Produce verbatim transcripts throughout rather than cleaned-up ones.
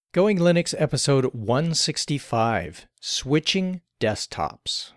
Going Linux episode one sixty-five, Switching Desktops.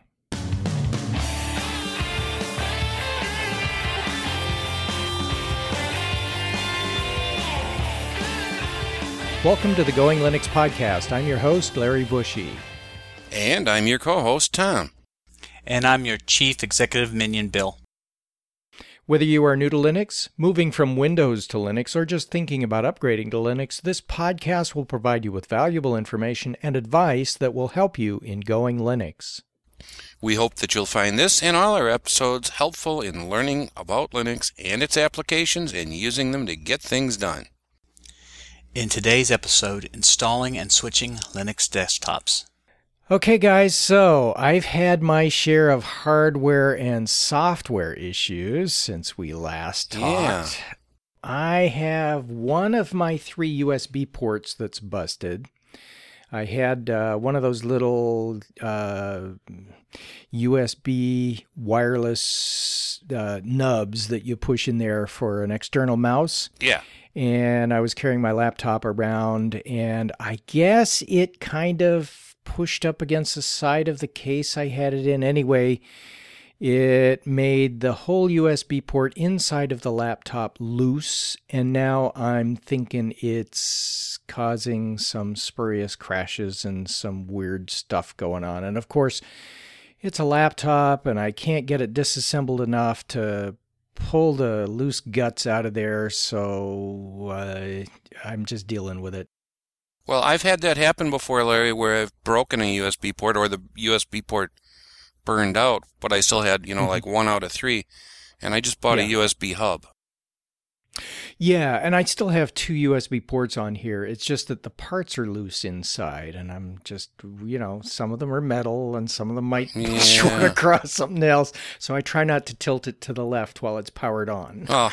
Welcome to the Going Linux podcast. I'm your host, Larry Bushy. And I'm your co-host, Tom. And I'm your Chief Executive Minion, Bill. Whether you are new to Linux, moving from Windows to Linux, or just thinking about upgrading to Linux, this podcast will provide you with valuable information and advice that will help you in Going Linux. We hope that you'll find this and all our episodes helpful in learning about Linux and its applications and using them to get things done. In today's episode, installing and switching Linux desktops. Okay, guys, so I've had my share of hardware and software issues since we last talked. Yeah. I have one of my three U S B ports that's busted. I had uh, one of those little uh, U S B wireless uh, nubs that you push in there for an external mouse. Yeah. And I was carrying my laptop around, and I guess it kind of pushed up against the side of the case I had it in. Anyway, it made the whole U S B port inside of the laptop loose, and now I'm thinking it's causing some spurious crashes and some weird stuff going on. And of course, it's a laptop, and I can't get it disassembled enough to pull the loose guts out of there, so uh, I'm just dealing with it. Well, I've had that happen before, Larry, where I've broken a U S B port or the U S B port burned out, but I still had, you know, mm-hmm. like one out of three, and I just bought yeah. a U S B hub. Yeah, and I still have two U S B ports on here. It's just that the parts are loose inside, and I'm just, you know, some of them are metal, and some of them might yeah. short across something else, so I try not to tilt it to the left while it's powered on. Oh.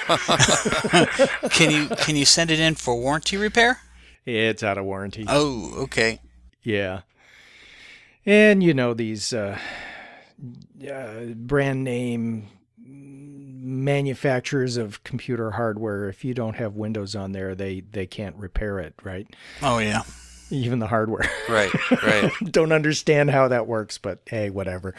Can you can you send it in for warranty repair? It's out of warranty. Oh, okay. Yeah. And, you know, these uh, uh, brand name manufacturers of computer hardware, if you don't have Windows on there, they, they can't repair it, right? Oh, yeah. Even the hardware. Right, right. Don't understand how that works, but hey, whatever.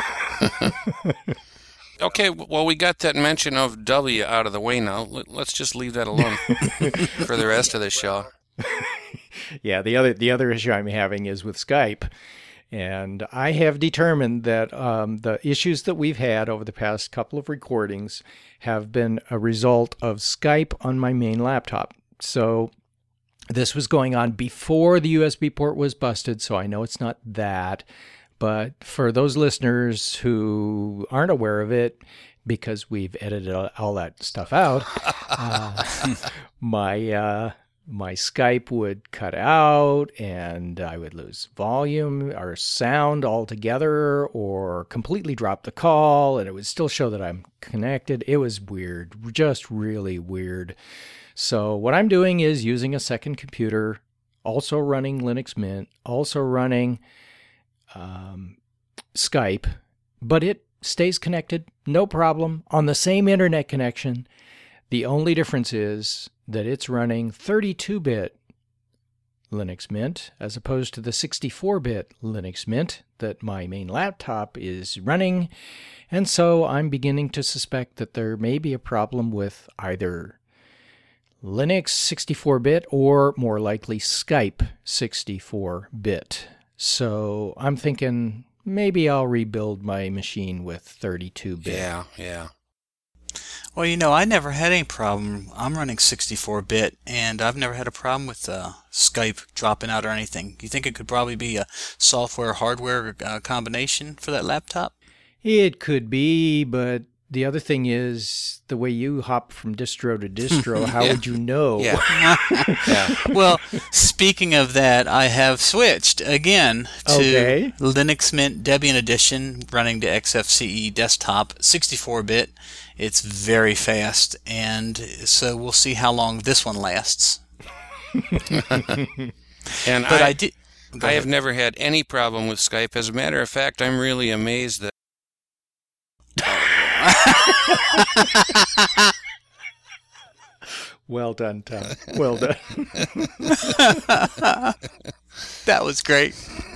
Okay, well, we got that mention of W out of the way now. Let's just leave that alone for the rest of the show. Yeah, the other the other issue I'm having is with Skype, and I have determined that um, the issues that we've had over the past couple of recordings have been a result of Skype on my main laptop. So this was going on before the U S B port was busted, so I know it's not that. But for those listeners who aren't aware of it, because we've edited all that stuff out, uh, my uh, my Skype would cut out, and I would lose volume or sound altogether, or completely drop the call, and it would still show that I'm connected. It was weird, just really weird. So what I'm doing is using a second computer, also running Linux Mint, also running Um, Skype, but it stays connected, no problem, on the same internet connection. The only difference is that it's running thirty-two bit Linux Mint as opposed to the sixty-four bit Linux Mint that my main laptop is running, and so I'm beginning to suspect that there may be a problem with either Linux sixty-four bit or, more likely, Skype sixty-four bit. So I'm thinking maybe I'll rebuild my machine with thirty-two bit. Yeah, yeah. Well, you know, I never had any problem. I'm running sixty-four bit, and I've never had a problem with uh, Skype dropping out or anything. You think it could probably be a software-hardware uh, combination for that laptop? It could be, but the other thing is the way you hop from distro to distro, how yeah. would you know? Yeah. yeah. Well, speaking of that, I have switched again to okay. Linux Mint Debian Edition running to X F C E desktop, sixty-four bit. It's very fast, and so we'll see how long this one lasts. and but I, I, did, I have never had any problem with Skype. As a matter of fact, I'm really amazed that Well done, Tom. Well done. That was great.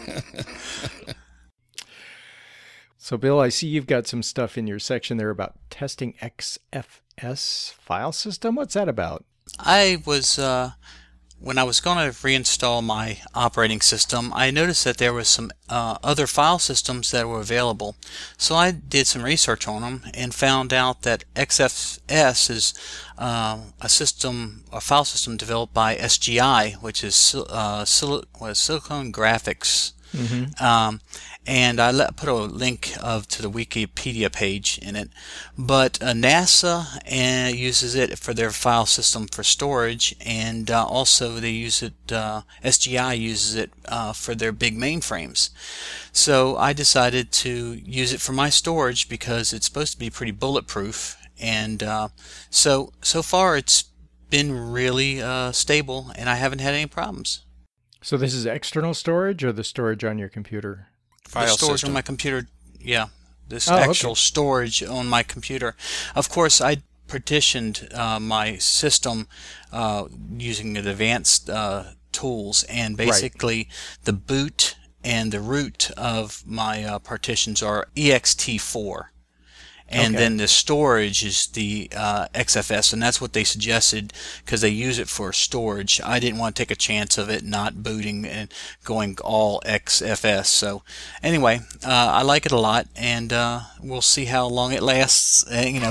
So, Bill, I see you've got some stuff in your section there about testing X F S file system. What's that about? I was, uh, when I was going to reinstall my operating system, I noticed that there was some uh, other file systems that were available. So I did some research on them and found out that X F S is uh, a system, a file system developed by S G I, which is uh, Sil- was Silicon Graphics. Mm-hmm. Um, and I let, put a link of to the Wikipedia page in it. But uh, NASA uh, uses it for their file system for storage, and uh, also they use it. Uh, S G I uses it uh, for their big mainframes. So I decided to use it for my storage because it's supposed to be pretty bulletproof, and uh, so so far it's been really uh, stable, and I haven't had any problems. So this is external storage or the storage on your computer? File the storage system. On my computer, yeah. This oh, actual okay. storage on my computer. Of course, I partitioned uh, my system uh, using the advanced uh, tools, and basically right. the boot and the root of my uh, partitions are E X T four. And okay. then the storage is the uh, X F S, and that's what they suggested because they use it for storage. I didn't want to take a chance of it not booting and going all X F S. So anyway, uh, I like it a lot, and uh, we'll see how long it lasts. Uh, you know.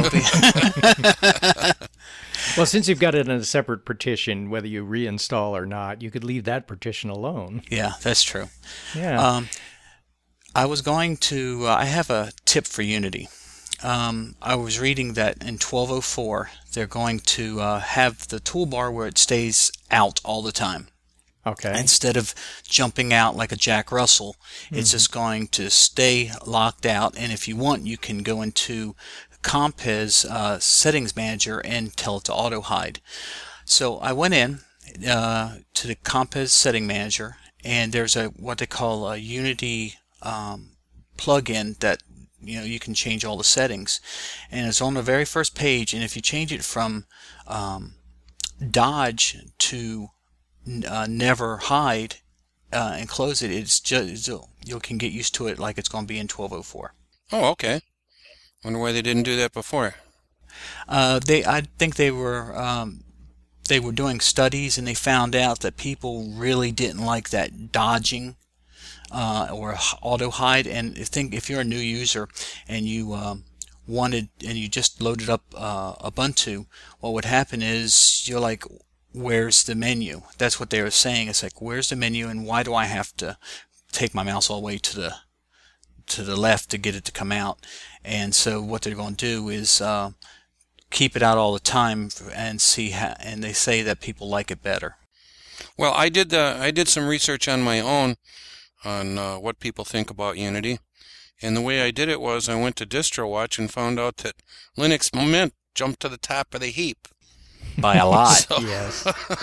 Well, since you've got it in a separate partition, whether you reinstall or not, you could leave that partition alone. Yeah, that's true. Yeah. Um, I was going to. Uh, I have a tip for Unity. Um, I was reading that in twelve oh four they're going to uh, have the toolbar where it stays out all the time. Okay. Instead of jumping out like a Jack Russell, mm-hmm. it's just going to stay locked out. And if you want, you can go into Comp's uh, settings manager and tell it to auto hide. So I went in uh, to the Comp's setting manager, and there's a what they call a Unity um, plugin that you know you can change all the settings, and it's on the very first page. And if you change it from um, dodge to uh, never hide uh, and close it, it's just you can get used to it like it's going to be in twelve oh four. Oh, okay. Wonder why they didn't do that before. Uh, they, I think they were um, they were doing studies, and they found out that people really didn't like that dodging uh, or auto hide. And if think if you're a new user and you um, wanted and you just loaded up uh, Ubuntu, what would happen is you're like, "Where's the menu?" That's what they were saying. It's like, "Where's the menu, and why do I have to take my mouse all the way to the to the left to get it to come out?" And so what they're going to do is uh, keep it out all the time and see how, and they say that people like it better. Well, I did uh, I did some research on my own on uh, what people think about Unity, and the way I did it was I went to DistroWatch and found out that Linux Mint jumped to the top of the heap by a lot. So. Yes.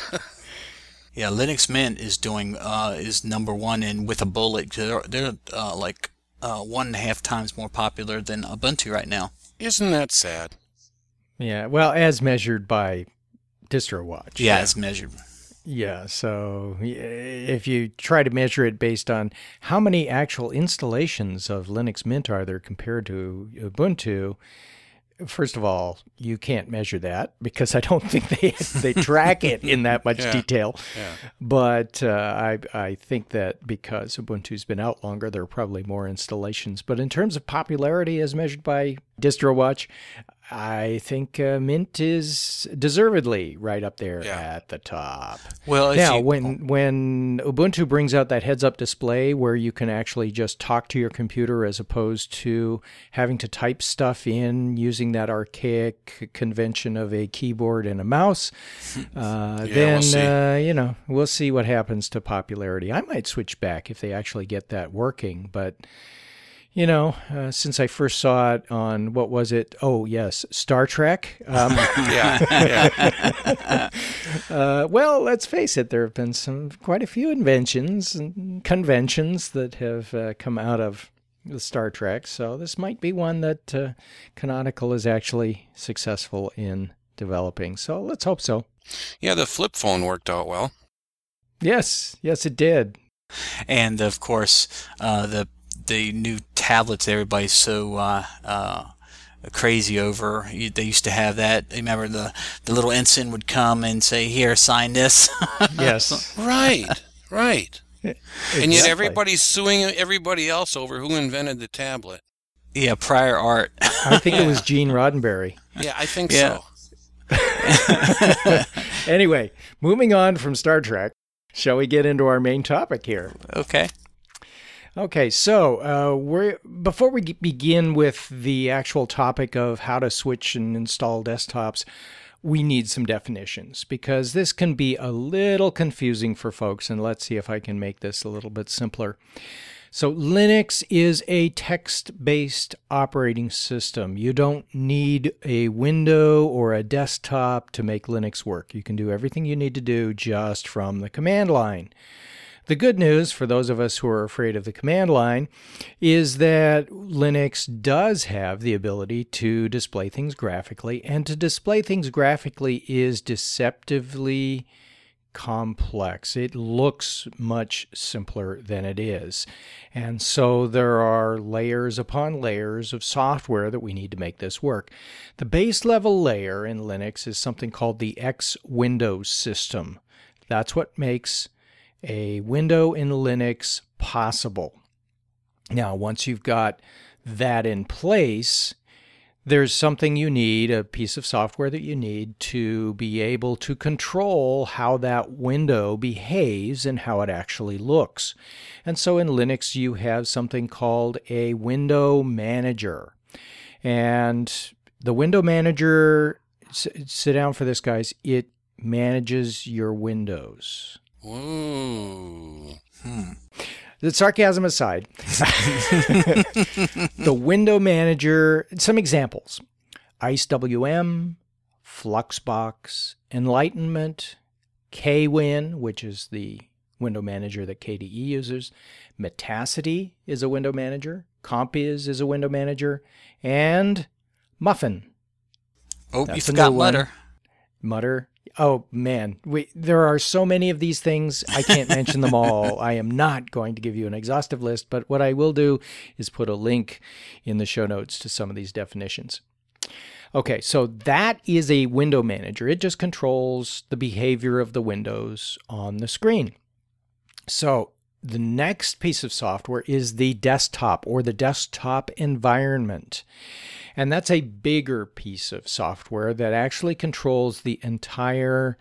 Yeah, Linux Mint is doing uh, is number one in with a bullet. They're they're uh, like. Uh, one and a half times more popular than Ubuntu right now. Isn't that sad? Yeah, well, as measured by DistroWatch. Yeah, as measured. Yeah, so if you try to measure it based on how many actual installations of Linux Mint are there compared to Ubuntu, first of all, you can't measure that because I don't think they they track it in that much yeah. detail. Yeah. But uh, I I think that because Ubuntu's been out longer, there are probably more installations. But in terms of popularity as measured by DistroWatch, I think uh, Mint is deservedly right up there yeah. at the top. Well, now, you, when when Ubuntu brings out that heads-up display where you can actually just talk to your computer as opposed to having to type stuff in using that archaic convention of a keyboard and a mouse, uh, yeah, then we'll uh, you know we'll see what happens to popularity. I might switch back if they actually get that working, but. You know, uh, since I first saw it on, what was it? Oh, yes, Star Trek. Um, yeah. yeah. uh, well, let's face it, there have been some quite a few inventions and conventions that have uh, come out of the Star Trek. So this might be one that uh, Canonical is actually successful in developing. So let's hope so. Yeah, the flip phone worked out well. Yes, yes, it did. And of course, uh, the the new tablets everybody's so uh, uh, crazy over. You, they used to have that. Remember the the little ensign would come and say, "Here, sign this." Yes. Right, right. Exactly. And yet everybody's suing everybody else over who invented the tablet. Yeah, prior art. I think it was Gene Roddenberry. Yeah, I think Yeah. so. Anyway, moving on from Star Trek, shall we get into our main topic here? Okay. Okay, so uh, we're before we g- begin with the actual topic of how to switch and install desktops, we need some definitions because this can be a little confusing for folks, and let's see if I can make this a little bit simpler. So Linux is a text-based operating system. You don't need a window or a desktop to make Linux work. You can do everything you need to do just from the command line. The good news for those of us who are afraid of the command line is that Linux does have the ability to display things graphically, and to display things graphically is deceptively complex. It looks much simpler than it is. And so there are layers upon layers of software that we need to make this work. The base level layer in Linux is something called the X Windows system. That's what makes a window in Linux possible. Now, once you've got that in place, there's something you need, a piece of software that you need to be able to control how that window behaves and how it actually looks. And so in Linux, you have something called a window manager. And the window manager, sit down for this, guys, it manages your windows. Whoa. Hmm. The sarcasm aside, the window manager, some examples: IceWM, Fluxbox, Enlightenment, Kwin, which is the window manager that K D E uses, Metacity is a window manager, Compiz is a window manager, and Muffin. Oh, That's you a forgot new one. Mutter. Mutter. Oh, man. We, there are so many of these things. I can't mention them all. I am not going to give you an exhaustive list, but what I will do is put a link in the show notes to some of these definitions. Okay, so that is a window manager. It just controls the behavior of the windows on the screen. So the next piece of software is the desktop or the desktop environment. And that's a bigger piece of software that actually controls the entire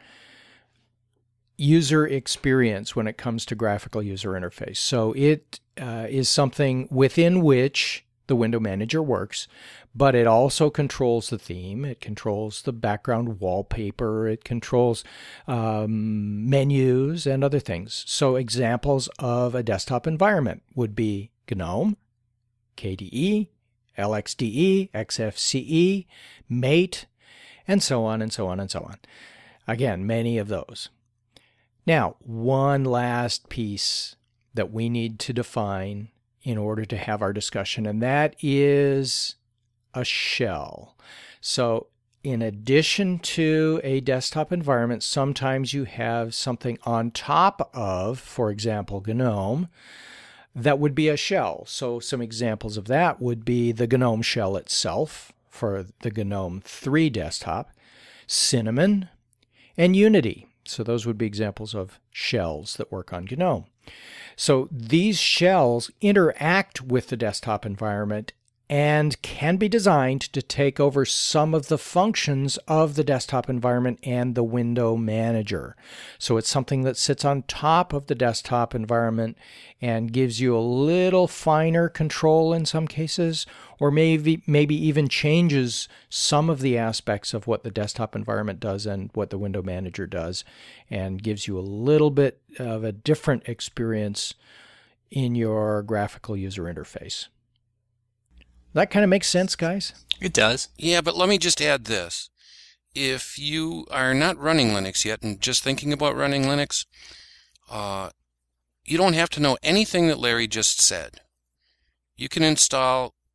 user experience when it comes to graphical user interface. So it uh, is something within which the window manager works, but it also controls the theme. It controls the background wallpaper. It controls um, menus and other things. So examples of a desktop environment would be GNOME, K D E, L X D E, X F C E, Mate, and so on and so on and so on. Again, many of those. Now, one last piece that we need to define in order to have our discussion, and that is a shell. So in addition to a desktop environment, sometimes you have something on top of, for example, GNOME, that would be a shell. So some examples of that would be the GNOME shell itself for the GNOME three desktop, Cinnamon, and Unity. So those would be examples of shells that work on GNOME. So these shells interact with the desktop environment and can be designed to take over some of the functions of the desktop environment and the window manager. So it's something that sits on top of the desktop environment and gives you a little finer control in some cases, or maybe maybe even changes some of the aspects of what the desktop environment does and what the window manager does, and gives you a little bit of a different experience in your graphical user interface. That kind of makes sense, guys? It does. Yeah, but let me just add this. If you are not running Linux yet and just thinking about running Linux, uh, you don't have to know anything that Larry just said. You can install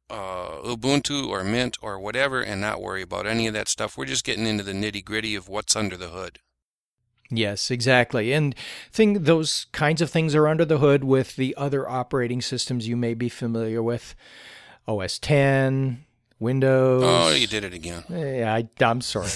uh, Ubuntu or Mint or whatever and not worry about any of that stuff. We're just getting into the nitty-gritty of what's under the hood. Yes, exactly. And thing those kinds of things are under the hood with the other operating systems you may be familiar with. O S ten, Windows. Oh, you did it again. Yeah, I, I'm sorry.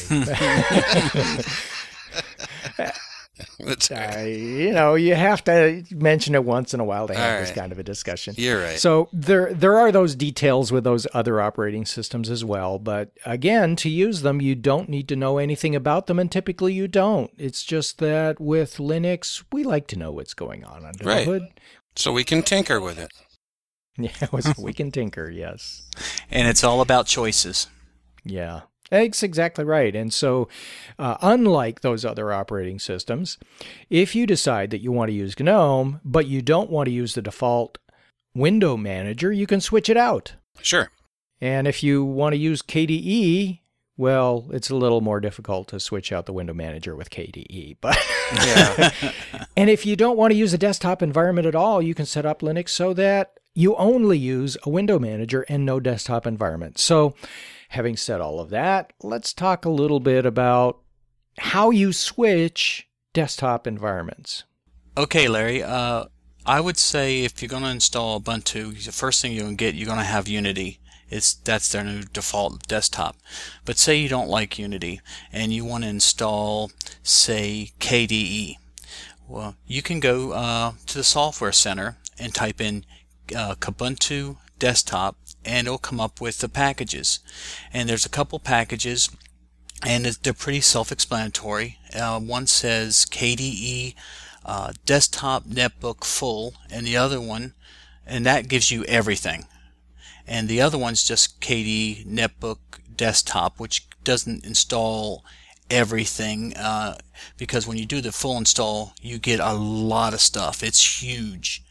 That's all right. Uh, you know, you have to mention it once in a while to have All this right. kind of a discussion. You're right. So there there are those details with those other operating systems as well. But again, to use them, you don't need to know anything about them, and typically you don't. It's just that with Linux, we like to know what's going on under Right. the hood. So we can tinker with it. Yeah, we can tinker, yes. And it's all about choices. Yeah, that's exactly right. And so, uh, unlike those other operating systems, if you decide that you want to use GNOME, but you don't want to use the default window manager, you can switch it out. Sure. And if you want to use K D E, well, it's a little more difficult to switch out the window manager with K D E. But Yeah. and if you don't want to use a desktop environment at all, you can set up Linux so that you only use a window manager and no desktop environment. So having said all of that, let's talk a little bit about how you switch desktop environments. Okay, Larry. Uh, I would say if you're going to install Ubuntu, the first thing you're going to get, you're going to have Unity. It's that's their new default desktop. But say you don't like Unity and you want to install, say, K D E. Well, you can go uh, to the Software Center and type in uh, Kubuntu Desktop, and it'll come up with the packages. And there's a couple packages, and they're pretty self-explanatory. Uh, one says K D E uh, Desktop Netbook Full, and the other one, and that gives you everything. And the other one's just K D E Netbook Desktop, which doesn't install everything, uh, because when you do the full install, you get a lot of stuff. It's huge.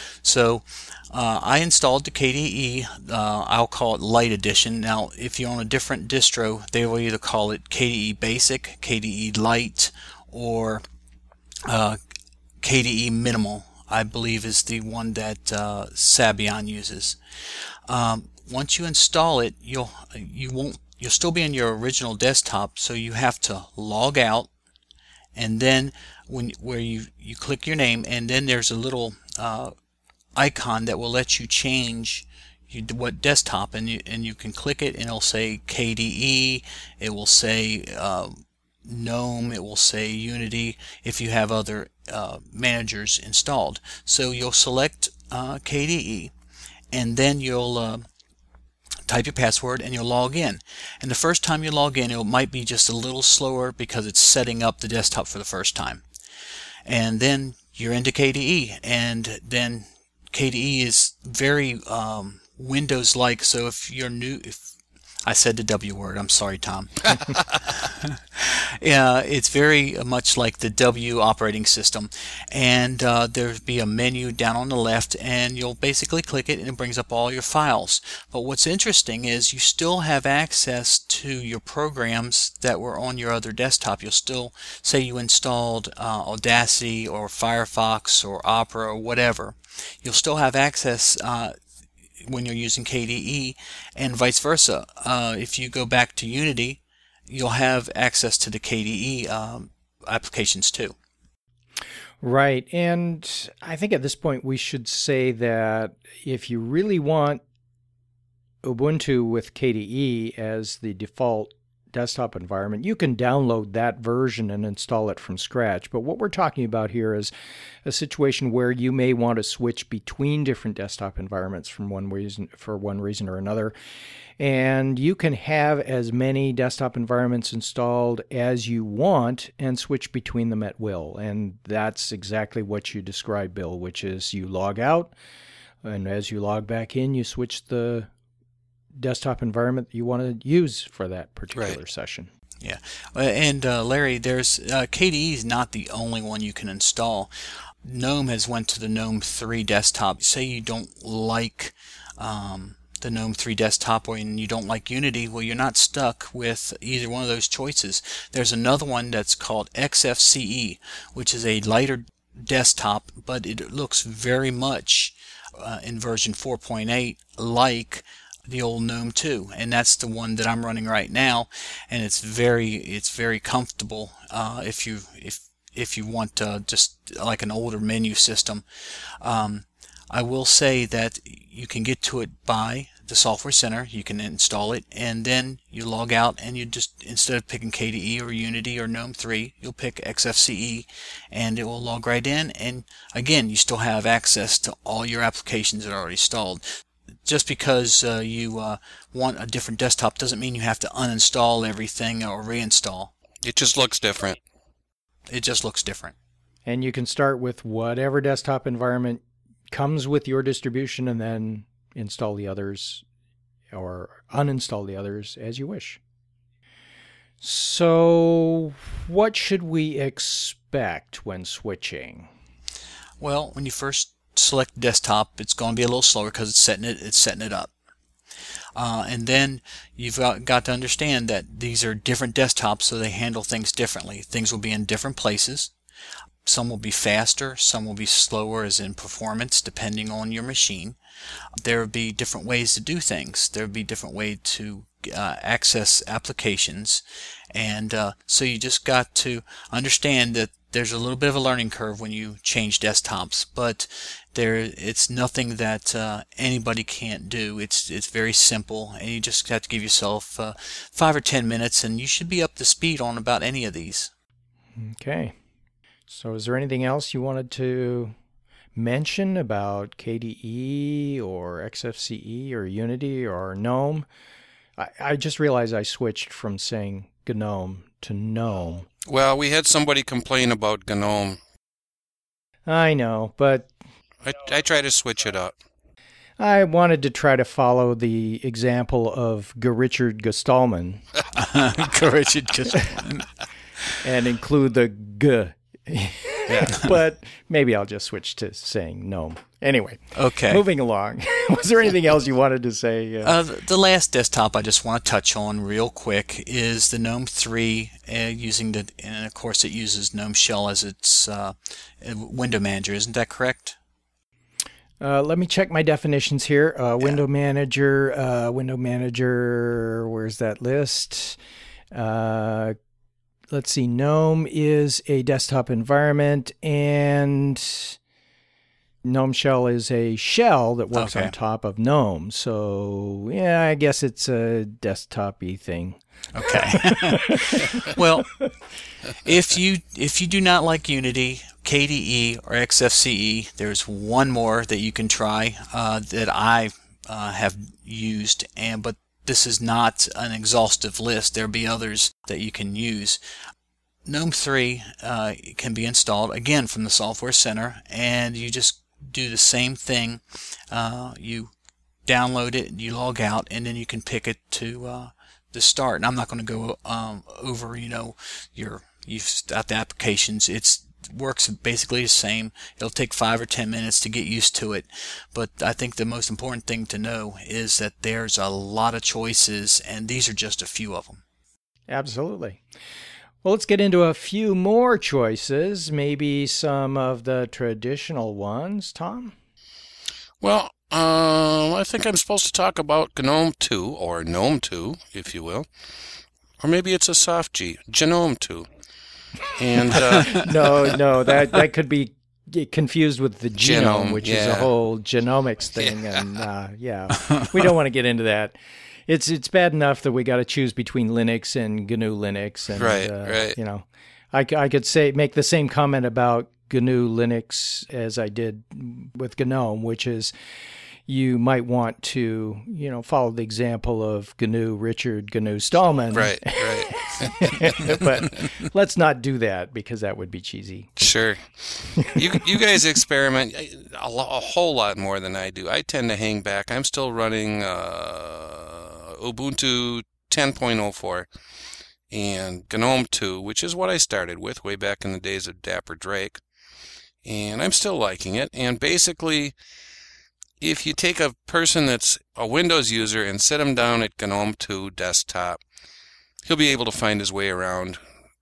So uh, I installed the K D E. Uh, I'll call it Light Edition. Now, if you're on a different distro, they will either call it K D E Basic, K D E Light, or uh, K D E Minimal, I believe is the one that uh, Sabian uses. Um, once you install it, you'll you won't you'll still be in your original desktop, so you have to log out, and then when where you you click your name, and then there's a little uh, icon that will let you change you, what desktop, and you and you can click it, and it'll say K D E, it will say uh, GNOME, it will say Unity if you have other uh, managers installed. So you'll select uh, K D E, and then you'll uh, type your password and you'll log in. And the first time you log in, it might be just a little slower because it's setting up the desktop for the first time. And then you're into K D E, and then K D E is very um, Windows-like. So if you're new, if I said the W word, I'm sorry, Tom. Yeah, it's very much like the W operating system, and uh, there'll be a menu down on the left, and you'll basically click it and it brings up all your files. But what's interesting is you still have access to your programs that were on your other desktop. You'll still say you installed uh, Audacity or Firefox or Opera or whatever. You'll still have access uh, when you're using K D E, and vice versa. Uh, if you go back to Unity, you'll have access to the K D E um, applications too. Right. And I think at this point we should say that if you really want Ubuntu with K D E as the default desktop environment, you can download that version and install it from scratch. But what we're talking about here is a situation where you may want to switch between different desktop environments from one reason, for one reason or another. And you can have as many desktop environments installed as you want and switch between them at will. And that's exactly what you described, Bill, which is you log out, and as you log back in, you switch the desktop environment that you want to use for that particular Right. session. Yeah, Uh, and uh, Larry, there's uh, K D E is not the only one you can install. GNOME has went to the GNOME three desktop. Say you don't like um, the GNOME three desktop, or you don't like Unity, well, you're not stuck with either one of those choices. There's another one that's called X F C E, which is a lighter desktop, but it looks very much uh, in version four point eight like the old GNOME two, and that's the one that I'm running right now, and it's very it's very comfortable uh, if you if if you want uh, just like an older menu system. Um, I will say that you can get to it by the Software Center. You can install it, and then you log out, and you just, instead of picking K D E or Unity or GNOME three, you'll pick X F C E, and it will log right in. And again, you still have access to all your applications that are already installed. Just because uh, you uh, want a different desktop doesn't mean you have to uninstall everything or reinstall. It just looks different. It just looks different. And you can start with whatever desktop environment comes with your distribution and then install the others or uninstall the others as you wish. So what should we expect when switching? Well, when you first select desktop, it's going to be a little slower because it's setting it it's setting it up. Uh, and then you've got, got to understand that these are different desktops, so they handle things differently. Things will be in different places. Some will be faster, some will be slower as in performance, depending on your machine. There will be different ways to do things. There will be different ways to uh, access applications. And uh, so you just got to understand that there's a little bit of a learning curve when you change desktops, but there it's nothing that uh, anybody can't do. It's it's very simple, and you just have to give yourself uh, five or ten minutes, and you should be up to speed on about any of these. Okay. So is there anything else you wanted to mention about K D E or X F C E or Unity or GNOME? I, I just realized I switched from saying GNOME to GNOME. Well, we had somebody complain about GNOME. I know, but I, I try to switch it up. I wanted to try to follow the example of G. Richard G. Stallman. G. Richard G. Stallman. And include the G. Yeah. But maybe I'll just switch to saying GNOME. Anyway, okay. Moving along. Was there anything else you wanted to say? Uh, uh, the last desktop I just want to touch on real quick is the GNOME three, uh, using the, and of course it uses GNOME Shell as its uh, window manager. Isn't that correct? Uh, let me check my definitions here. Uh, window yeah. manager, uh, window manager, where's that list? Uh, let's see, GNOME is a desktop environment, and GNOME Shell is a shell that works okay. on top of GNOME. So, yeah, I guess it's a desktop-y thing. Okay. Well, if you if you do not like Unity, K D E, or X F C E, there's one more that you can try uh, that I uh, have used, and but this is not an exhaustive list. There'll be others that you can use. GNOME three uh, can be installed again from the Software Center, and you just do the same thing. Uh, you download it, you log out, and then you can pick it to uh, the start. And I'm not going to go um, over, you know, your you've got the applications. It's works basically the same. It'll take five or ten minutes to get used to it, but I think the most important thing to know is that there's a lot of choices, and these are just a few of them. Absolutely. Well, let's get into a few more choices, maybe some of the traditional ones. Tom? Well, uh, I think I'm supposed to talk about GNOME two, or GNOME two, if you will. Or maybe it's a soft G, GNOME two. And uh, no, no, that that could be confused with the genome, genome, which yeah. is a whole genomics thing, Yeah. and uh, yeah, we don't want to get into that. It's it's bad enough that we got to choose between Linux and G N U Linux, and Right, uh, right. you know, I, c- I could say make the same comment about G N U Linux as I did with GNOME, which is you might want to, you know, follow the example of G N U Richard G N U Stallman. right, right. But let's not do that because that would be cheesy. Sure. You you guys experiment a, lo- a whole lot more than I do. I tend to hang back. I'm still running uh, Ubuntu ten point oh four and GNOME two, which is what I started with way back in the days of Dapper Drake. And I'm still liking it. And basically, if you take a person that's a Windows user and sit him down at GNOME two desktop, he'll be able to find his way around.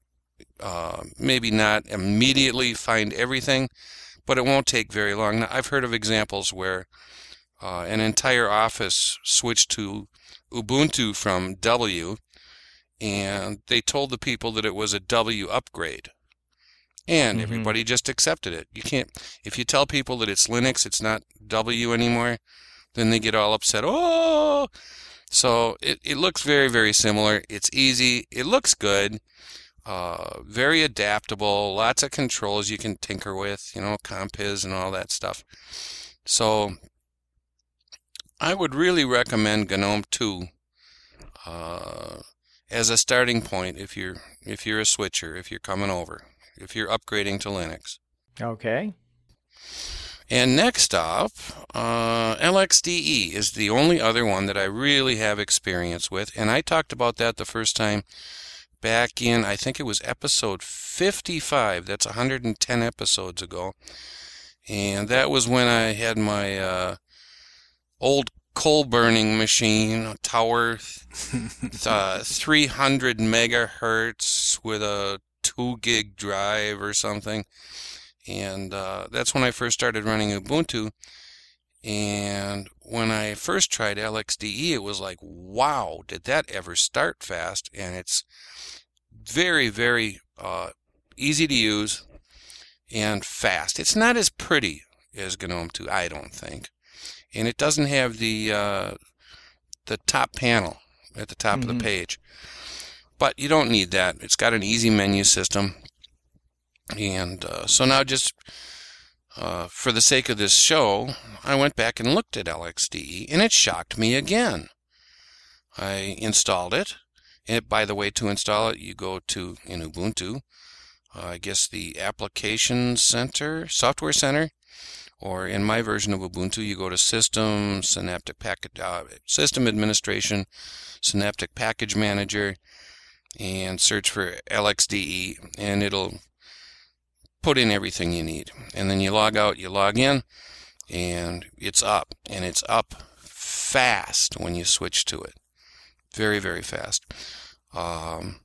Uh, maybe not immediately find everything, but it won't take very long. Now, I've heard of examples where uh, an entire office switched to Ubuntu from W, and they told the people that it was a W upgrade. And mm-hmm. everybody just accepted it. You can't, if you tell people that it's Linux, it's not W anymore, then they get all upset. Oh! So it, it looks very, very similar. It's easy. It looks good. Uh, very adaptable. Lots of controls you can tinker with, you know, Compiz and all that stuff. So I would really recommend GNOME two uh, as a starting point if you're if you're a switcher, if you're coming over, if you're upgrading to Linux. Okay. And next up, uh, L X D E is the only other one that I really have experience with. And I talked about that the first time back in, I think it was episode fifty-five. That's one hundred ten episodes ago. And that was when I had my uh, old coal-burning machine, a tower, uh, three hundred megahertz with a two gig drive or something. And uh, that's when I first started running Ubuntu. And when I first tried L X D E, it was like, wow, did that ever start fast? And it's very, very uh, easy to use and fast. It's not as pretty as GNOME two, I don't think. And it doesn't have the uh, the top panel at the top mm-hmm. of the page. But you don't need that. It's got an easy menu system. And uh, so now just uh, for the sake of this show, I went back and looked at L X D E, and it shocked me again. I installed it. And by the way, to install it, you go to, in Ubuntu, uh, I guess the Application Center, Software Center, or in my version of Ubuntu, you go to System, Synaptic Package, uh, System Administration, Synaptic Package Manager, and search for L X D E, and it'll put in everything you need. And then you log out, you log in, and it's up. And it's up fast when you switch to it. Very, very fast. Um,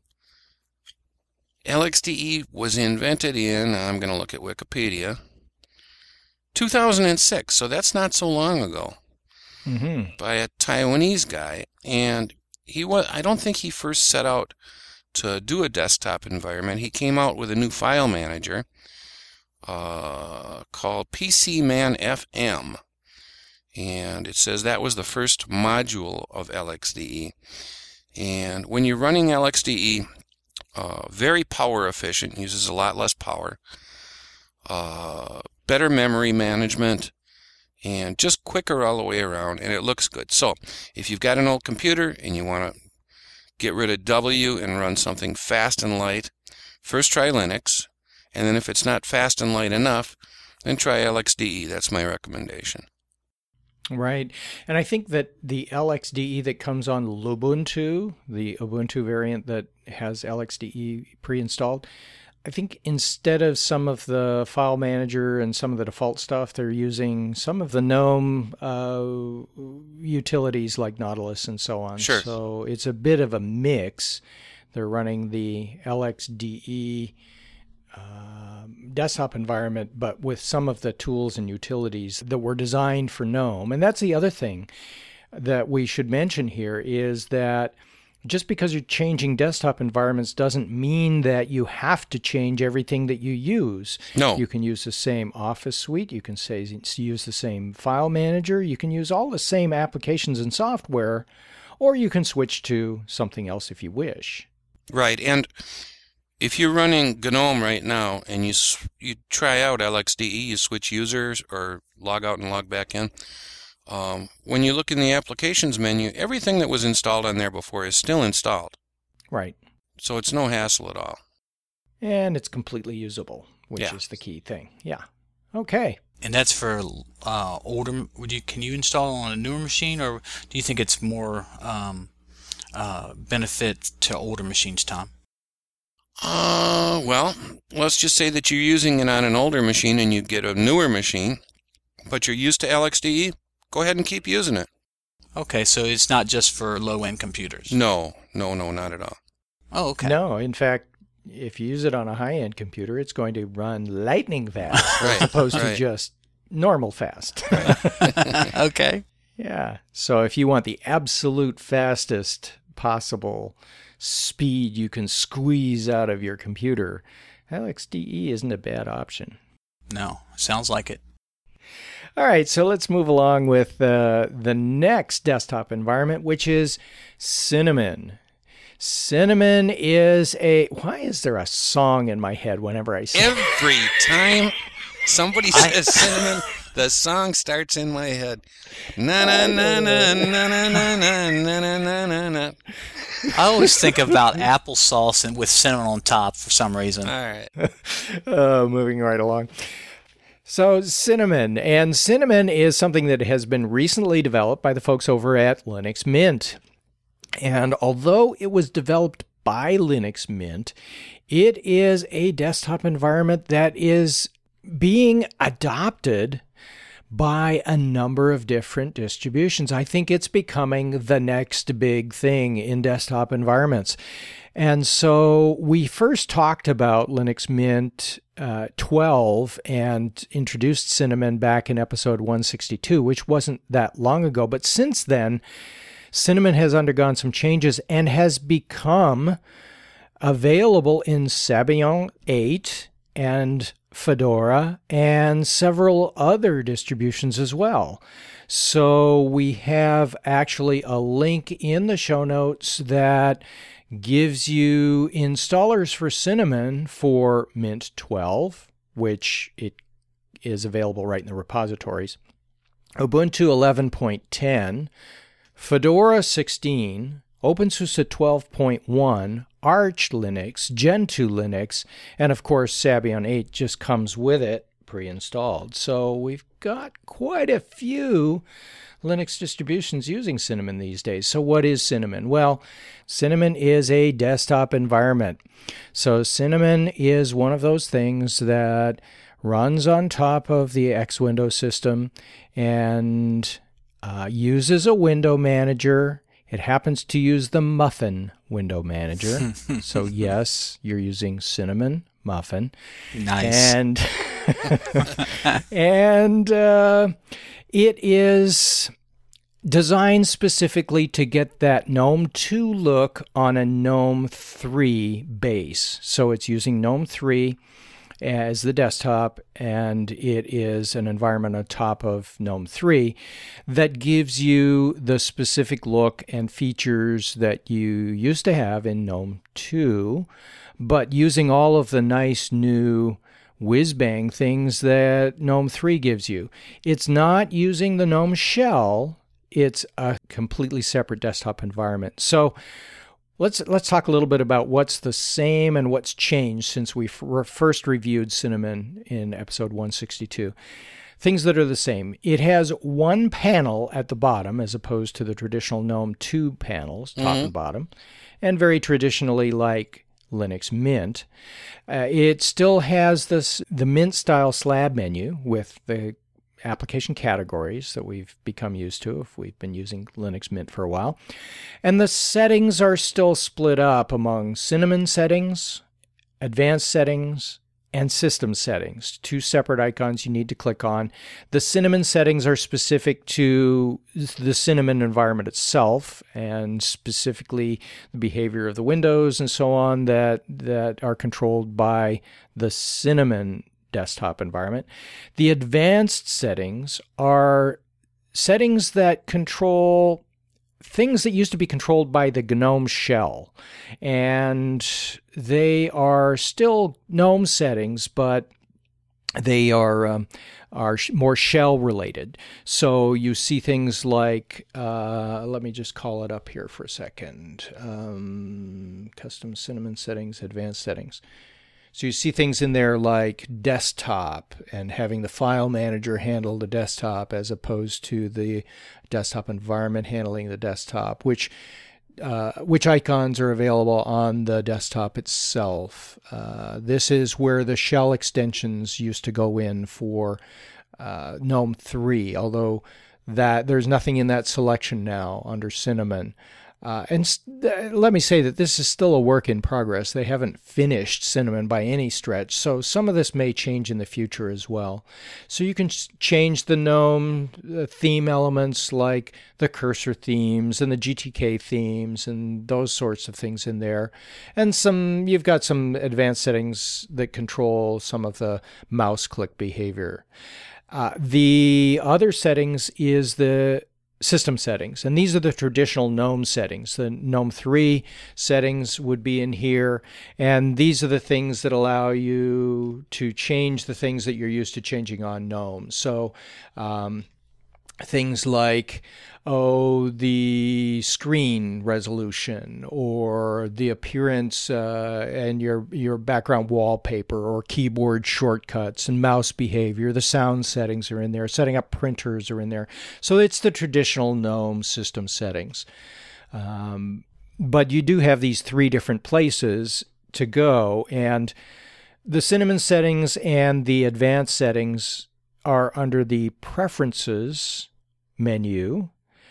L X D E was invented in, I'm going to look at Wikipedia, two thousand six, so that's not so long ago, mm-hmm. by a Taiwanese guy. And he was, I don't think he first set out to do a desktop environment. He came out with a new file manager uh, called P C Man F M. And it says that was the first module of L X D E. And when you're running L X D E, uh, very power efficient, uses a lot less power, uh, better memory management, and just quicker all the way around, and it looks good. So if you've got an old computer and you want to get rid of W and run something fast and light, first try Linux, and then if it's not fast and light enough, then try L X D E. That's my recommendation. Right. And I think that the L X D E that comes on Lubuntu, the Ubuntu variant that has L X D E pre-installed, I think instead of some of the file manager and some of the default stuff, they're using some of the GNOME uh, utilities like Nautilus and so on. Sure. So it's a bit of a mix. They're running the L X D E uh, desktop environment, but with some of the tools and utilities that were designed for GNOME. And that's the other thing that we should mention here is that just because you're changing desktop environments doesn't mean that you have to change everything that you use. No. You can use the same Office suite. You can say use the same file manager. You can use all the same applications and software, or you can switch to something else if you wish. Right. And if you're running GNOME right now and you you try out L X D E, you switch users or log out and log back in, Um, when you look in the applications menu, everything that was installed on there before is still installed. Right. So it's no hassle at all. And it's completely usable, which yeah. is the key thing. Yeah. Okay. And that's for uh, older. Would you can you install on a newer machine, or do you think it's more um, uh, benefit to older machines, Tom? Uh, well, let's just say that you're using it on an older machine and you get a newer machine, but you're used to L X D E. Go ahead and keep using it. Okay, so it's not just for low-end computers. No, no, no, not at all. Oh, okay. No, in fact, if you use it on a high-end computer, it's going to run lightning fast right, as opposed right. to just normal fast. Okay. Yeah. So if you want the absolute fastest possible speed you can squeeze out of your computer, L X D E isn't a bad option. No, sounds like it. All right, so let's move along with uh, the next desktop environment, which is Cinnamon. Cinnamon is a... Why is there a song in my head whenever I say Every time somebody says cinnamon, the song starts in my head. Na na na na na na na na na na na na. I always think about applesauce and with cinnamon on top for some reason. All right. uh, moving right along. So Cinnamon, and Cinnamon is something that has been recently developed by the folks over at Linux Mint. And although it was developed by Linux Mint, it is a desktop environment that is being adopted by a number of different distributions. I think it's becoming the next big thing in desktop environments. And so we first talked about Linux Mint uh, twelve and introduced Cinnamon back in episode one sixty-two, which wasn't that long ago. But since then, Cinnamon has undergone some changes and has become available in Sabian eight and Fedora and several other distributions as well. So we have actually a link in the show notes that gives you installers for Cinnamon for Mint twelve, which it is available right in the repositories, Ubuntu eleven point ten, Fedora sixteen, OpenSUSE twelve point one, Arch Linux, Gentoo Linux, and of course Sabian eight just comes with it pre-installed. So we've got quite a few Linux distributions using Cinnamon these days. So what is Cinnamon? Well, Cinnamon is a desktop environment. So Cinnamon is one of those things that runs on top of the X Window system and uh, uses a window manager. It happens to use the Muffin window manager. So yes, you're using Cinnamon Muffin. Nice. And, and uh, it is designed specifically to get that GNOME two look on a GNOME three base. So it's using GNOME three as the desktop, and it is an environment on top of GNOME three that gives you the specific look and features that you used to have in GNOME two, but using all of the nice new whiz-bang things that GNOME three gives you. It's not using the GNOME shell. It's a completely separate desktop environment. So Let's let's talk a little bit about what's the same and what's changed since we f- first reviewed Cinnamon in episode one sixty-two. Things that are the same. It has one panel at the bottom as opposed to the traditional GNOME two panels, top mm-hmm. and bottom, and very traditionally like Linux Mint. Uh, it still has this the Mint-style slab menu with the application categories that we've become used to if we've been using Linux Mint for a while. And the settings are still split up among Cinnamon settings, advanced settings, and system settings. Two separate icons you need to click on. The Cinnamon settings are specific to the Cinnamon environment itself and specifically the behavior of the windows and so on that, that are controlled by the Cinnamon desktop environment. The advanced settings are settings that control things that used to be controlled by the GNOME shell. And they are still GNOME settings, but they are um, are more shell related. So you see things like, uh, let me just call it up here for a second. Um, custom Cinnamon settings, advanced settings. So you see things in there like desktop and having the file manager handle the desktop as opposed to the desktop environment handling the desktop, which uh, which icons are available on the desktop itself. Uh, this is where the shell extensions used to go in for uh, GNOME three, although that there's nothing in that selection now under Cinnamon. Uh, and st- let me say that this is still a work in progress. They haven't finished Cinnamon by any stretch, so some of this may change in the future as well. So you can ch- change the GNOME uh, theme elements like the cursor themes and the G T K themes and those sorts of things in there. And some you've got some advanced settings that control some of the mouse click behavior. Uh, the other settings is the system settings, and these are the traditional GNOME settings. The GNOME three settings would be in here, and these are the things that allow you to change the things that you're used to changing on GNOME. So um, things like, oh, the screen resolution or the appearance uh, and your your background wallpaper or keyboard shortcuts and mouse behavior. The sound settings are in there. Setting up printers are in there. So it's the traditional GNOME system settings. Um, but you do have these three different places to go, and the Cinnamon settings and the advanced settings are under the Preferences menu,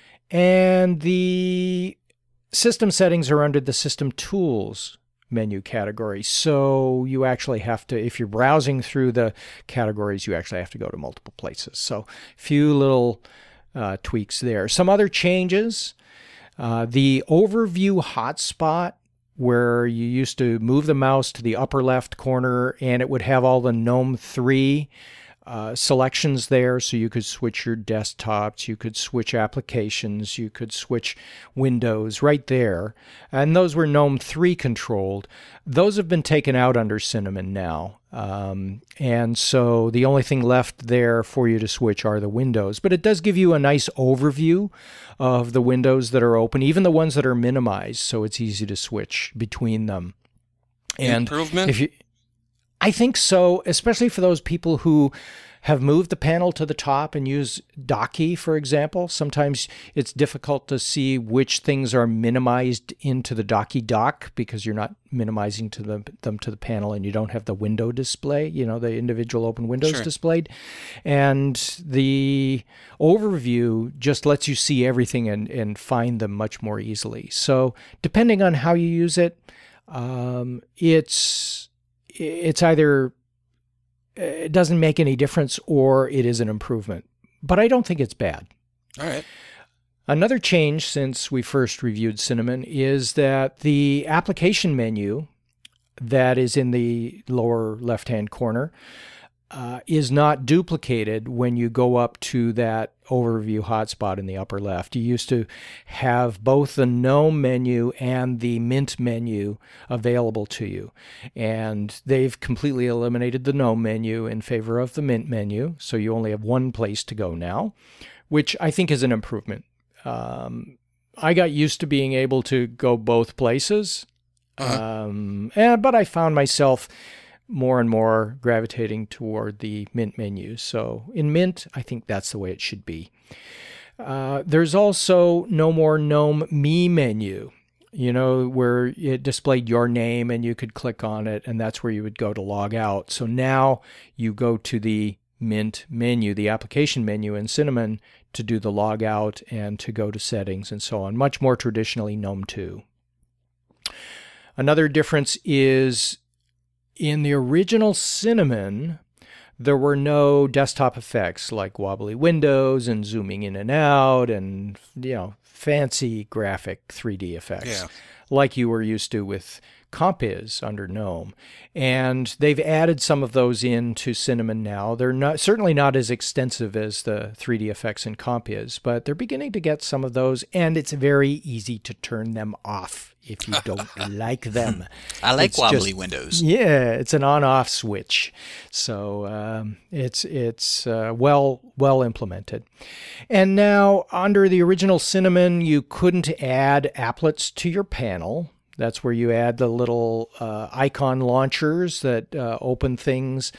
and the system settings are under the System Tools menu category. So you actually have to, if you're browsing through the categories, you actually have to go to multiple places. So a few little uh, tweaks there. Some other changes. Uh, the overview hotspot, where you used to move the mouse to the upper left corner and it would have all the GNOME three Uh, selections there, so you could switch your desktops, you could switch applications, you could switch windows right there, and those were GNOME three controlled. Those have been taken out under Cinnamon now, um, and so the only thing left there for you to switch are the windows, but it does give you a nice overview of the windows that are open, even the ones that are minimized, so it's easy to switch between them. And improvement? If you, I think so, especially for those people who have moved the panel to the top and use Docky, for example. Sometimes it's difficult to see which things are minimized into the Docky dock because you're not minimizing to the, them to the panel and you don't have the window display, you know, the individual open windows Sure. displayed. And the overview just lets you see everything and, and find them much more easily. So depending on how you use it, um, it's... it's either it doesn't make any difference or it is an improvement. But I don't think it's bad. All right. Another change since we first reviewed Cinnamon is that the application menu that is in the lower left-hand corner uh, is not duplicated when you go up to that overview hotspot in the upper left. You used to have both the GNOME menu and the Mint menu available to you. And they've completely eliminated the GNOME menu in favor of the Mint menu. So you only have one place to go now, which I think is an improvement. Um, I got used to being able to go both places, Uh-huh. um, and, but I found myself more and more gravitating toward the Mint menu. So in Mint, I think that's the way it should be. Uh, there's also no more GNOME Me menu, you know, where it displayed your name and you could click on it, and that's where you would go to log out. So now you go to the Mint menu, the application menu in Cinnamon, to do the log out and to go to settings and so on. Much more traditionally GNOME two. Another difference is in the original Cinnamon, there were no desktop effects like wobbly windows and zooming in and out and, you know, fancy graphic three D effects Yeah. like you were used to with Compiz under GNOME. And they've added some of those into Cinnamon now. They're not certainly not as extensive as the three D effects in Compiz, but they're beginning to get some of those, and it's very easy to turn them off if you don't like them. I like It's wobbly just- windows. Yeah, it's an on-off switch, so um, it's it's uh, well well implemented. And now under the original Cinnamon, you couldn't add applets to your panel. That's where you add the little uh, icon launchers that uh, open things.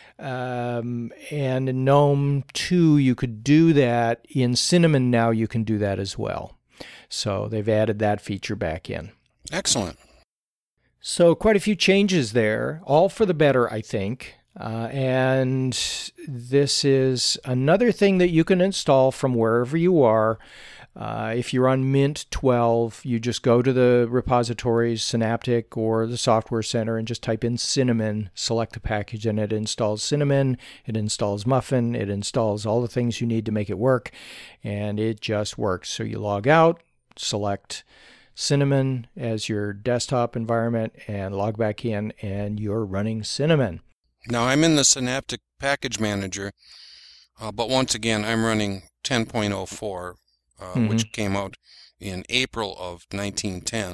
Um, and in GNOME two, you could do that. In Cinnamon now, you can do that as well. So they've added that feature back in. Excellent. So quite a few changes there, all for the better, I think. Uh, and this is another thing that you can install from wherever you are. Uh, if you're on Mint twelve, you just go to the repositories, Synaptic or the Software Center, and just type in Cinnamon, select the package, and it installs Cinnamon, it installs Muffin, it installs all the things you need to make it work, and it just works. So you log out, select Cinnamon as your desktop environment, and log back in, and you're running Cinnamon. Now, I'm in the Synaptic Package Manager, uh, but once again, I'm running ten point oh four. Uh, mm-hmm. Which came out in April of nineteen ten.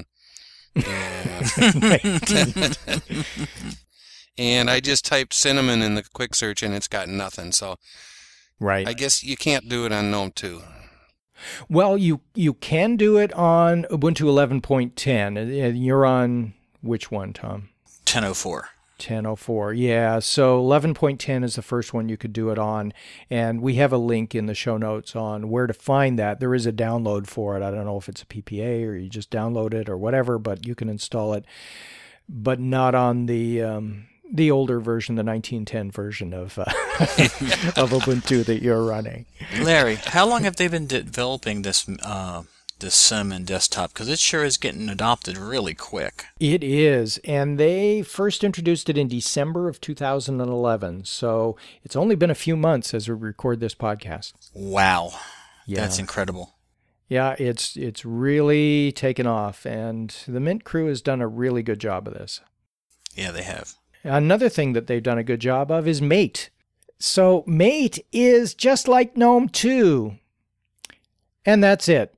And, and I just typed Cinnamon in the quick search and it's got nothing. So right. I guess you can't do it on GNOME two. Well, you, you can do it on Ubuntu eleven point ten. You're on which one, Tom? ten oh four. ten oh four, yeah. So eleven point ten is the first one you could do it on, and we have a link in the show notes on where to find that. There is a download for it. I don't know if it's a P P A or you just download it or whatever, but you can install it, but not on the um, the older version, the nineteen ten version of uh, of Ubuntu that you're running. Larry, how long have they been developing this uh this Cinnamon desktop? Because it sure is getting adopted really quick. It is, and they first introduced it in December of two thousand eleven, so it's only been a few months as we record this podcast. Wow. Yeah. That's incredible. Yeah, it's it's really taken off, and the Mint crew has done a really good job of this. Yeah, they have. Another thing that they've done a good job of is Mate. So Mate is just like GNOME two, and that's it.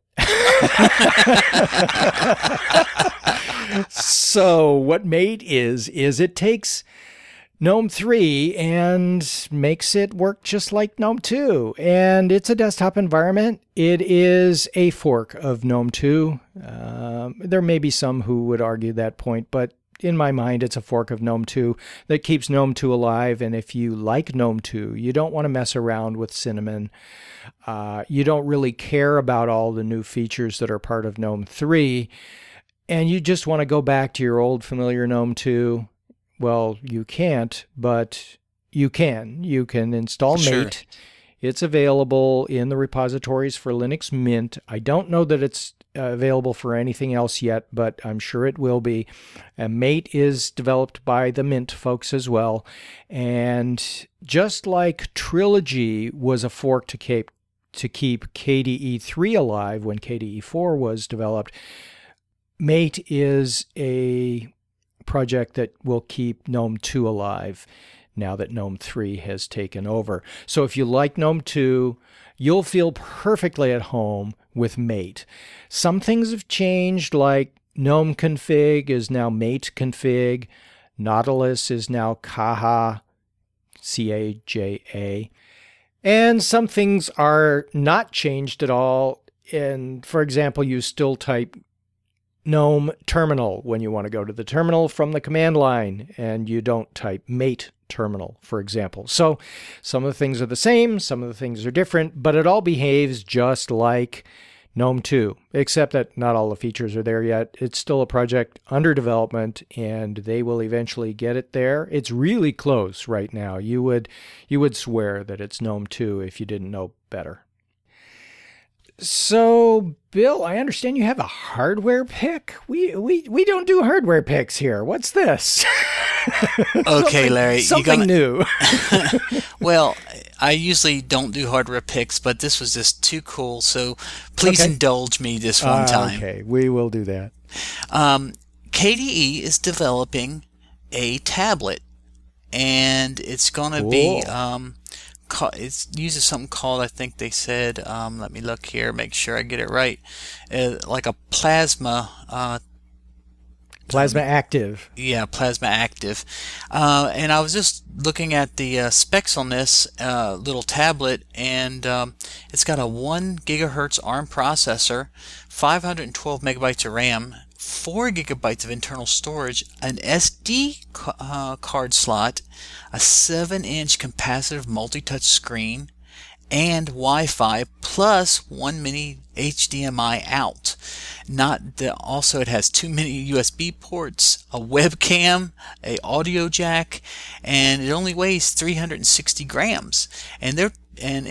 So what Mate is, is it takes GNOME three and makes it work just like GNOME two. And it's a desktop environment. It is a fork of GNOME two. Um, there may be some who would argue that point, but in my mind, it's a fork of GNOME two that keeps GNOME two alive. And if you like GNOME two, you don't want to mess around with Cinnamon. Uh, you don't really care about all the new features that are part of GNOME three, and you just want to go back to your old familiar GNOME two. Well, you can't, but you can. You can install Sure. Mate. It's available in the repositories for Linux Mint. I don't know that it's uh, available for anything else yet, but I'm sure it will be. And Mate is developed by the Mint folks as well. And just like Trilogy was a fork to keep to keep K D E three alive when K D E four was developed, Mate is a project that will keep GNOME two alive now that GNOME three has taken over. So if you like GNOME two, you'll feel perfectly at home with Mate. Some things have changed, like GNOME config is now Mate config, Nautilus is now Caja, C A J A. And some things are not changed at all. And for example, you still type GNOME terminal when you want to go to the terminal from the command line, and you don't type Mate terminal, for example. So some of the things are the same, some of the things are different, but it all behaves just like GNOME two, except that not all the features are there yet. It's still a project under development, and they will eventually get it there. It's really close right now. You would you would swear that it's GNOME two if you didn't know better. So, Bill, I understand you have a hardware pick. We we we don't do hardware picks here. What's this? Okay, Larry. Something you something gonna... new. Well, I usually don't do hardware picks, but this was just too cool, so please Okay. indulge me this one Uh, time. Okay, we will do that. Um, K D E is developing a tablet, and it's going to be Cool. um, ca- it uses something called, I think they said, um, let me look here, make sure I get it right, uh, like a plasma. Uh, Plasma Active. Yeah, Plasma Active. Uh, and I was just looking at the uh, specs on this uh, little tablet, and um, it's got a one gigahertz ARM processor, five hundred twelve megabytes of RAM, four gigabytes of internal storage, an S D ca- uh, card slot, a seven inch capacitive multi-touch screen, and Wi-Fi, plus one mini H D M I out. Not the, also, it has two mini U S B ports, a webcam, a audio jack, and it only weighs three hundred sixty grams. And they're and it,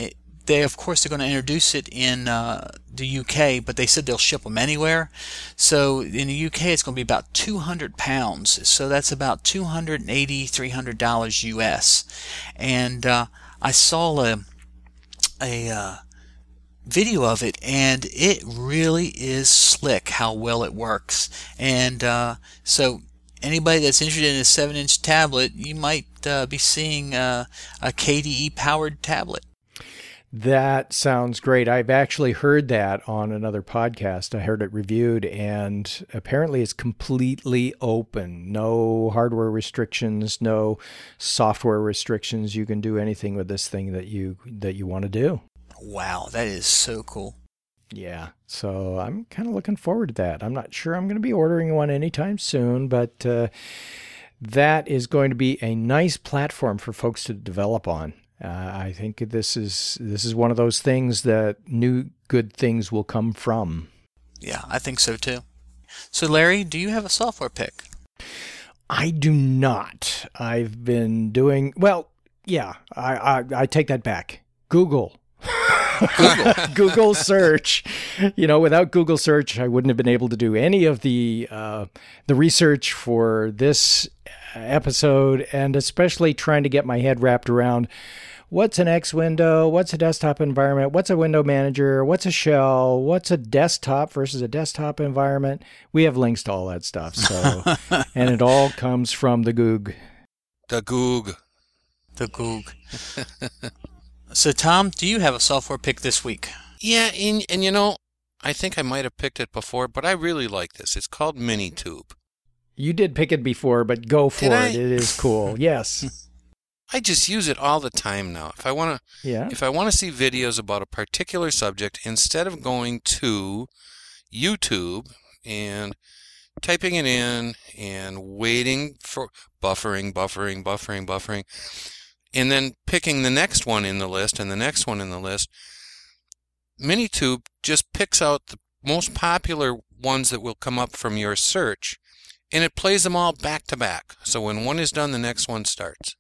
they, of course, they're going to introduce it in uh, the U K, but they said they'll ship them anywhere. So in the U K, it's going to be about two hundred pounds. So that's about two hundred eighty dollars, three hundred dollars U S. And uh, I saw a, a uh, video of it, and it really is slick how well it works. And uh, so anybody that's interested in a seven inch tablet, you might uh, be seeing uh, a K D E powered tablet. That sounds great. I've actually heard that on another podcast. I heard it reviewed, and apparently it's completely open. No hardware restrictions, no software restrictions. You can do anything with this thing that you that you want to do. Wow, that is so cool. Yeah, so I'm kind of looking forward to that. I'm not sure I'm going to be ordering one anytime soon, but uh, that is going to be a nice platform for folks to develop on. Uh, I think this is this is one of those things that new good things will come from. Yeah, I think so too. So Larry, do you have a software pick? I do not. I've been doing, well, yeah, I, I, I take that back. Google. Google. Google search. You know, without Google search, I wouldn't have been able to do any of the uh, the research for this episode, and especially trying to get my head wrapped around what's an X window, what's a desktop environment, what's a window manager, what's a shell, what's a desktop versus a desktop environment. We have links to all that stuff. So, and it all comes from the Goog. The Goog. The Goog. So, Tom, do you have a software pick this week? Yeah, and, and you know, I think I might have picked it before, but I really like this. It's called Minitube. You did pick it before, but go for Did it. I? It is cool. Yes. I just use it all the time now. If I want to, Yeah. if I want to see videos about a particular subject, instead of going to YouTube and typing it in and waiting for buffering, buffering, buffering, buffering, and then picking the next one in the list and the next one in the list, Minitube just picks out the most popular ones that will come up from your search, and it plays them all back to back. So when one is done, the next one starts.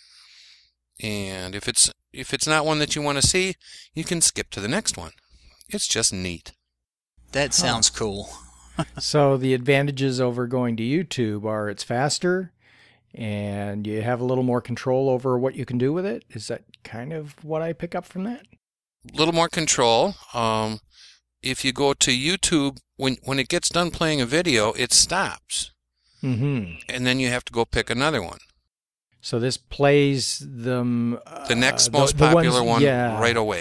And if it's if it's not one that you want to see, you can skip to the next one. It's just neat. That sounds cool. So the advantages over going to YouTube are it's faster and you have a little more control over what you can do with it. Is that kind of what I pick up from that? A little more control. Um, if you go to YouTube, when when it gets done playing a video, it stops. Mm-hmm. And then you have to go pick another one. So this plays them... Uh, The next the- most the popular ones- one yeah. right away.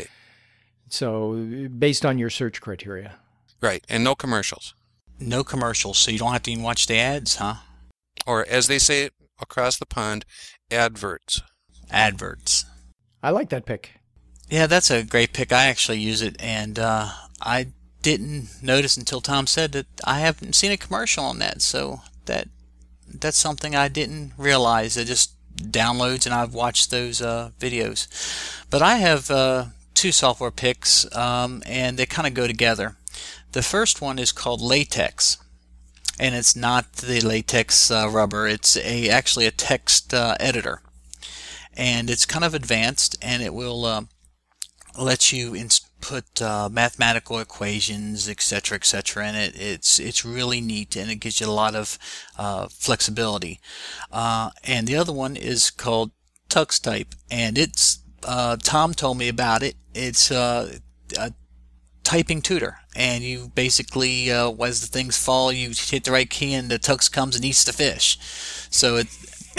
So based on your search criteria. Right, and no commercials. No commercials, so you don't have to even watch the ads, huh? Or as they say across the pond, adverts. Adverts. I like that pick. Yeah, that's a great pick. I actually use it, and uh, I didn't notice until Tom said that I haven't seen a commercial on that, so that that's something I didn't realize. It just downloads, and I've watched those uh, videos. But I have uh, two software picks, um, and they kind of go together. The first one is called Latex, and it's not the latex uh, rubber. It's a actually a text uh, editor, and it's kind of advanced, and it will uh, let you input uh, mathematical equations, et cetera, et cetera. And it, it's it's really neat, and it gives you a lot of uh, flexibility. Uh, and the other one is called TuxType, and it's uh, Tom told me about it. It's uh, a typing tutor, and you basically, uh, as the things fall, you hit the right key, and the tux comes and eats the fish. So it.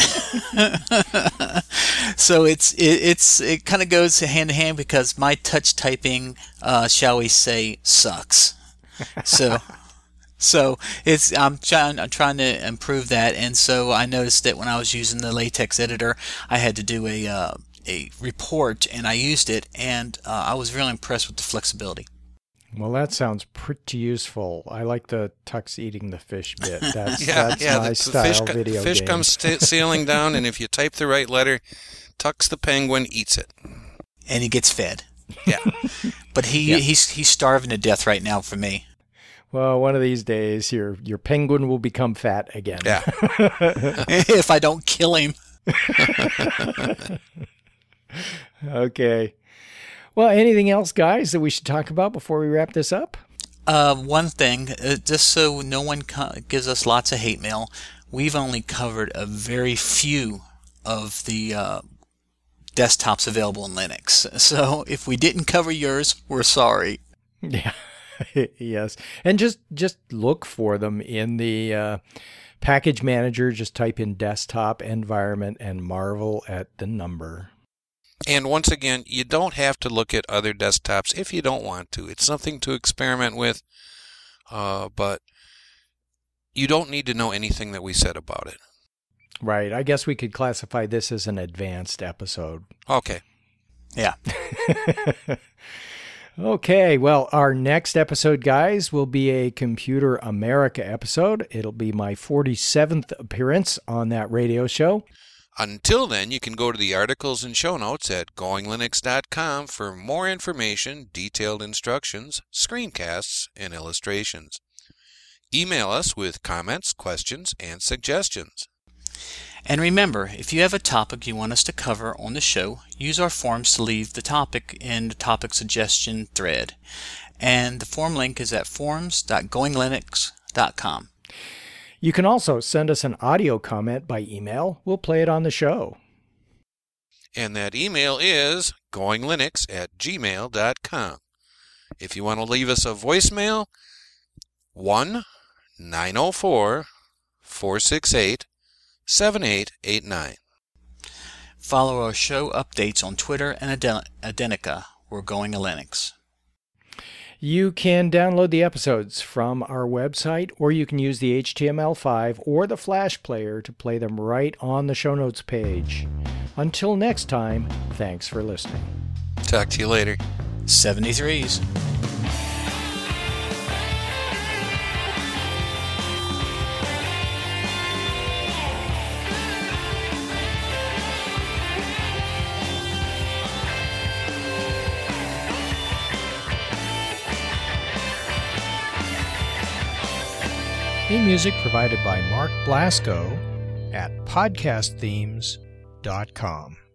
so it's it, it's it kind of goes hand in hand because my touch typing, uh, shall we say, sucks. So so it's I'm trying I'm trying to improve that, and so I noticed that when I was using the latex editor, I had to do a uh, a report, and I used it, and uh, I was really impressed with the flexibility. Well, that sounds pretty useful. I like the tux eating the fish bit. That's, Yeah, that's yeah. my The, the style fish, co- video fish game. comes st- sailing down, and if you type the right letter, Tux the penguin eats it. And he gets fed. Yeah. But he Yeah. he's he's starving to death right now for me. Well, one of these days, your your penguin will become fat again. Yeah. If I don't kill him. Okay. Well, anything else, guys, that we should talk about before we wrap this up? Uh, one thing, uh, just so no one co- gives us lots of hate mail, we've only covered a very few of the uh, desktops available in Linux. So if we didn't cover yours, we're sorry. Yeah, yes. And just, just look for them in the uh, package manager. Just type in desktop environment and marvel at the number. And once again, you don't have to look at other desktops if you don't want to. It's something to experiment with, uh, but you don't need to know anything that we said about it. Right. I guess we could classify this as an advanced episode. Okay. Yeah. Okay. Well, our next episode, guys, will be a Computer America episode. It'll be my forty-seventh appearance on that radio show. Until then, you can go to the articles and show notes at going linux dot com for more information, detailed instructions, screencasts, and illustrations. Email us with comments, questions, and suggestions. And remember, if you have a topic you want us to cover on the show, use our forms to leave the topic in the topic suggestion thread. And the form link is at forums dot going linux dot com. You can also send us an audio comment by email. We'll play it on the show. And that email is going linux at gmail dot com. If you want to leave us a voicemail, one nine zero four, four six eight, seven eight eight nine. Follow our show updates on Twitter and Aden- Adenica. We're Going to Linux. You can download the episodes from our website, or you can use the H T M L five or the Flash player to play them right on the show notes page. Until next time, thanks for listening. Talk to you later. seventy-threes. Theme music provided by Mark Blasco at podcast themes dot com.